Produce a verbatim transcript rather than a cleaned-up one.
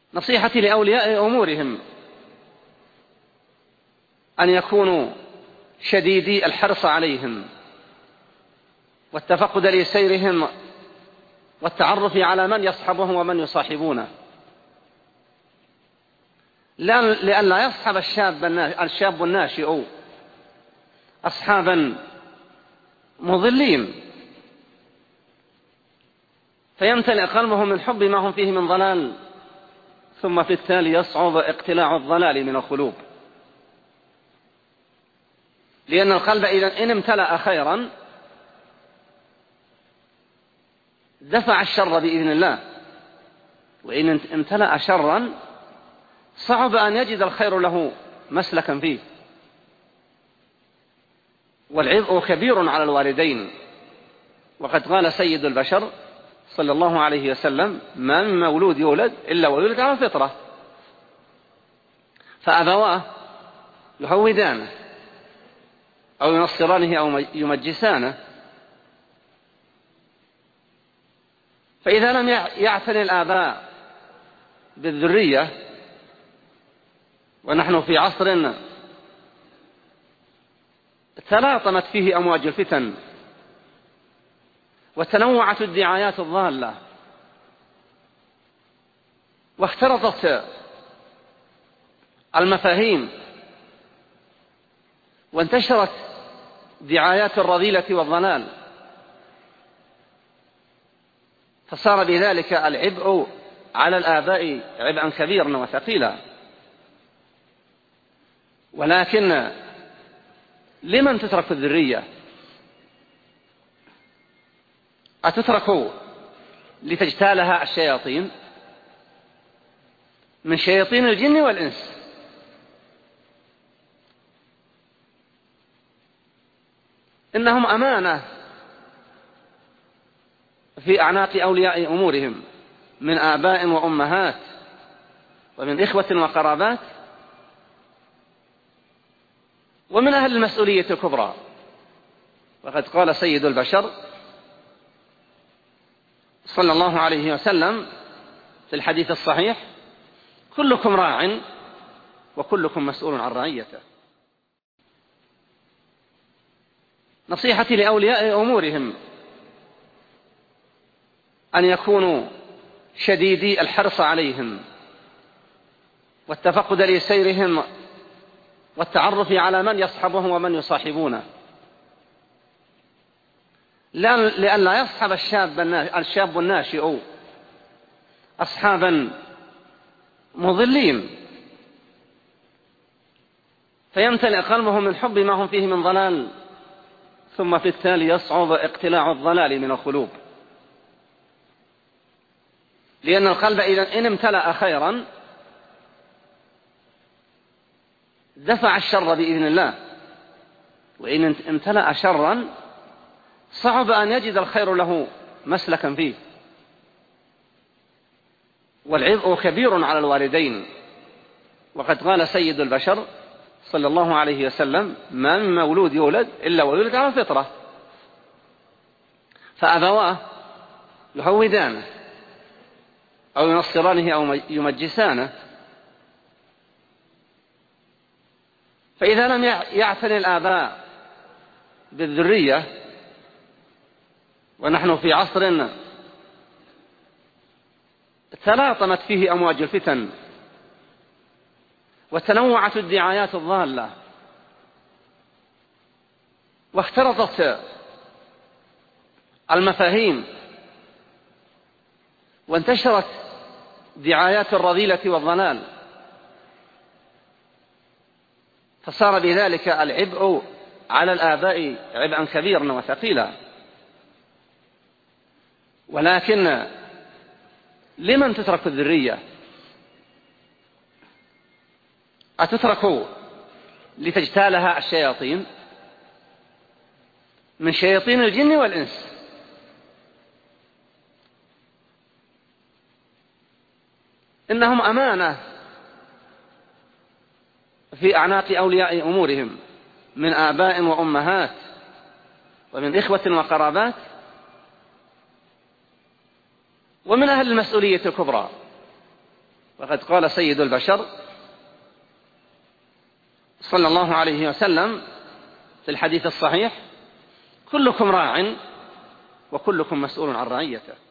نصيحتي لأولياء أمورهم أن يكونوا شديدي الحرص عليهم والتفقد لسيرهم والتعرف على من يصحبهم ومن يصاحبونه، لئلا يصحب الشاب الشاب الناشئ أصحابا مضلين فيمتلئ قلبه من حب ما هم فيه من ضلال، ثم في التالي يصعب اقتلاع الضلال من القلوب، لأن القلب إذا إن امتلأ خيرا دفع الشر بإذن الله، وإن امتلأ شرا صعب أن يجد الخير له مسلكا فيه. والعبء كبير على الوالدين، وقد قال سيد البشر صلى الله عليه وسلم: ما من مولود يولد إلا ويولد على الفطرة، فأبواه يهودانه أو ينصرانه أو يمجسانه، فإذا لم يعتني الآباء بالذرية، ونحن في عصر تلاطمت فيه أمواج الفتن وتنوعت الدعايات الضالة واختلطت المفاهيم وانتشرت دعايات الرذيلة والضلال، فصار بذلك العبء على الآباء عبئا كبيرا وثقيلا. ولكن لمن تترك الذرية؟ أتترك لتجتالها الشياطين من شياطين الجن والإنس؟ إنهم أمانة في أعناق أولياء أمورهم من آباء وأمهات ومن إخوة وقرابات ومن أهل المسؤولية الكبرى. وقد قال سيد البشر صلى الله عليه وسلم في الحديث الصحيح: كلكم راع وكلكم مسؤول عن رعيته. نصيحتي لأولياء أمورهم أن يكونوا شديدي الحرص عليهم والتفقد لسيرهم والتعرف على من يصحبهم ومن يصاحبونه، لئلا يصحب الشاب الشاب الناشئ أصحابا مضلين فيمتلئ قلبه من حب ما هم فيه من ضلال، ثم في التالي يصعب اقتلاع الضلال من القلوب، لأن القلب إذا إن امتلأ خيرا دفع الشر بإذن الله، وإن امتلأ شرا صعب أن يجد الخير له مسلكا فيه. والعبء كبير على الوالدين، وقد قال سيد البشر صلى الله عليه وسلم: ما من مولود يولد إلا ويولد على الفطرة، فأبواه يهودانه أو ينصرانه أو يمجسانه، فإذا لم يعتني الآباء بالذرية، ونحن في عصر تلاطمت فيه أمواج الفتن وتنوعت الدعايات الضالة واختلطت المفاهيم وانتشرت دعايات الرذيلة والضلال، فصار بذلك العبء على الآباء عبئا كبيرا وثقيلا. ولكن لمن تترك الذرية؟ أتترك لتجتالها الشياطين من شياطين الجن والإنس؟ إنهم أمانة في أعناق أولياء أمورهم من آباء وأمهات ومن إخوة وقرابات ومن أهل المسؤولية الكبرى. وقد قال سيد البشر صلى الله عليه وسلم في الحديث الصحيح: كلكم راع وكلكم مسؤول عن رعيته.